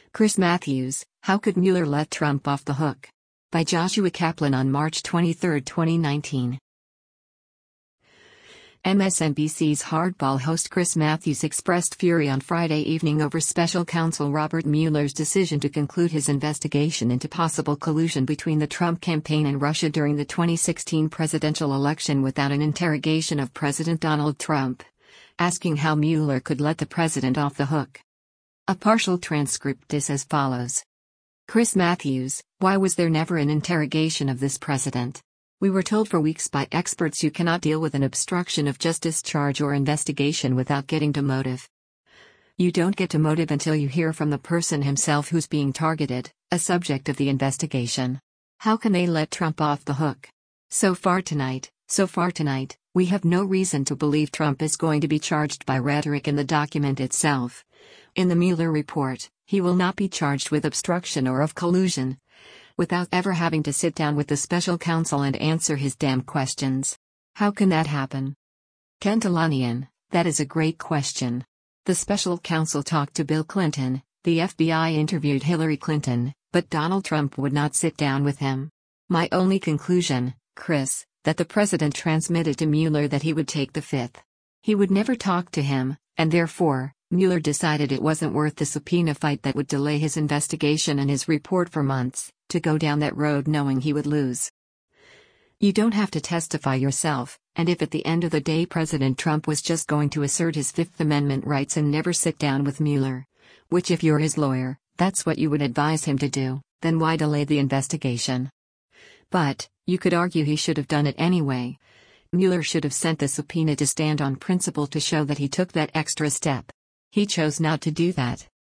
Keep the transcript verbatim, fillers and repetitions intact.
Chris Matthews, How Could Mueller Let Trump Off the Hook? By Joshua Kaplan on March twenty-third, twenty nineteen. M S N B C's Hardball host Chris Matthews expressed fury on Friday evening over special counsel Robert Mueller's decision to conclude his investigation into possible collusion between the Trump campaign and Russia during the twenty sixteen presidential election without an interrogation of President Donald Trump, asking how Mueller could let the president off the hook. A partial transcript is as follows. Chris Matthews, why was there never an interrogation of this president? We were told for weeks by experts you cannot deal with an obstruction of justice charge or investigation without getting to motive. You don't get to motive until you hear from the person himself who's being targeted, a subject of the investigation. How can they let Trump off the hook? So far tonight, so far tonight, we have no reason to believe Trump is going to be charged by rhetoric in the document itself. In the Mueller report, he will not be charged with obstruction or of collusion, without ever having to sit down with the special counsel and answer his damn questions. How can that happen? Ken Talanian, that is a great question. The special counsel talked to Bill Clinton, the F B I interviewed Hillary Clinton, but Donald Trump would not sit down with him. My only conclusion, Chris, that the president transmitted to Mueller that he would take the fifth. He would never talk to him, and therefore, Mueller decided it wasn't worth the subpoena fight that would delay his investigation and his report for months, to go down that road knowing he would lose. You don't have to testify yourself, and if at the end of the day President Trump was just going to assert his Fifth Amendment rights and never sit down with Mueller, which if you're his lawyer, that's what you would advise him to do, then why delay the investigation? But, you could argue he should have done it anyway. Mueller should have sent the subpoena to stand on principle to show that he took that extra step. He chose not to do that.